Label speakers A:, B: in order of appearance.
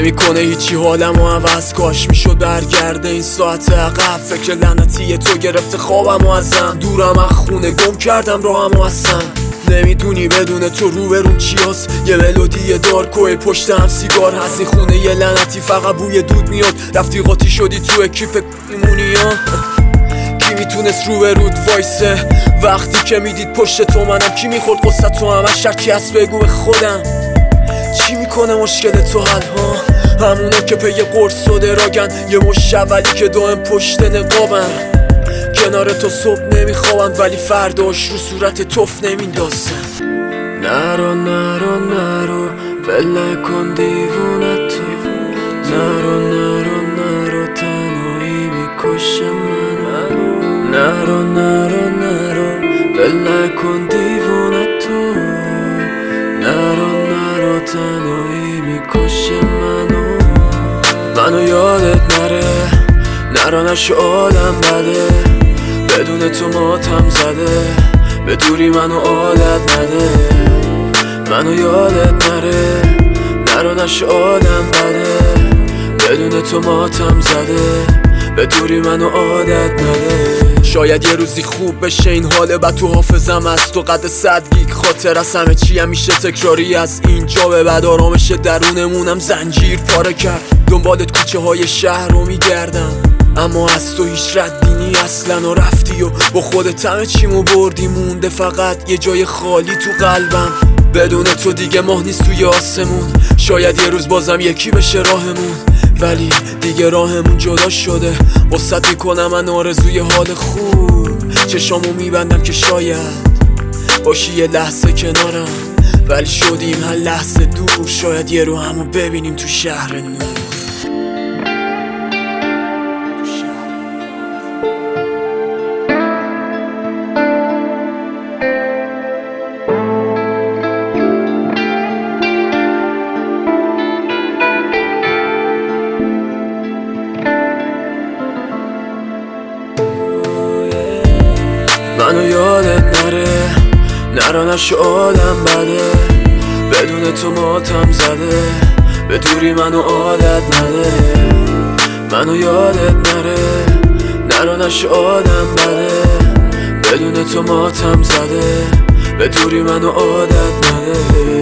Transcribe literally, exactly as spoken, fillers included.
A: نمیکنه هیچی حالمو عوض. کاش میشد برگرده این ساعت عقب. فکر لعنتی تو گرفته خوابمو ازم. دورم از خونه گم کردم راهمو اصلا. نمیدونی بدون تو روبرون چی هست. یه ملودی دارکوی پشت هم سیگار هست. این خونه یه لعنتی فقط بوی دود میاد. رفتی قاطی شدی تو اکیپ ایمونی ها. کی میتونست روبرود وایسه وقتی که میدید پشت تو منم؟ کی میخورد قصه تو همش شکی هست بگو به خودم. چی میکنه مشکل تو حل ها؟ همونا که پی قرص و دراگن. یه مش اولی که دائم پشت نقابن. کنار تو صبح نمیخوابن ولی فرداش رو صورت توف نمیندازن. نرو نرو نرو ول کن دیوونه تو. نرو نرو نرو تنهایی میکشه منو. نرو نرو نرو ول کن دیوونه تو. نرو نرو تنهایی میکشه منو. منو یادت نره نرو نشو آدم بده. بدون تو ماتم زده به دوری منو عادت نده. منو یادت نره نرو نشو آدم بده. بدون تو ماتم زده به دوری منو عادت نده. شاید یه روزی خوب بشه این حال بد تو حافظم از تو قد صد گیگ خاطر از همه چی همیشه تکراری. از اینجا به بعد آرامش درونمونم زنجیر پاره کرد. دنبالت کوچه های شهر رو میگردم اما از تو هیچ ردی نی اصلا. و رفتی و با خودت همه چیمو بردی. مونده فقط یه جای خالی تو قلبم. بدون تو دیگه ماه نیست توی آسمون. شاید یه روز بازم یکی بشه راهمون ولی دیگه راهمون جدا شده. واسط میکنم من آرزوی حال خوب. چشامو میبندم که شاید باشی یه لحظه کنارم ولی شدیم هر لحظه دور. شاید یه رو همو ببینیم تو شهر نور. منو یادت نره نرو نشو آدم بده. بدون تو ماتم زده به دوری منو عادت نده. منو یادت نره نرو نشو آدم بده. بدون تو ماتم زده به دوری منو عادت نده.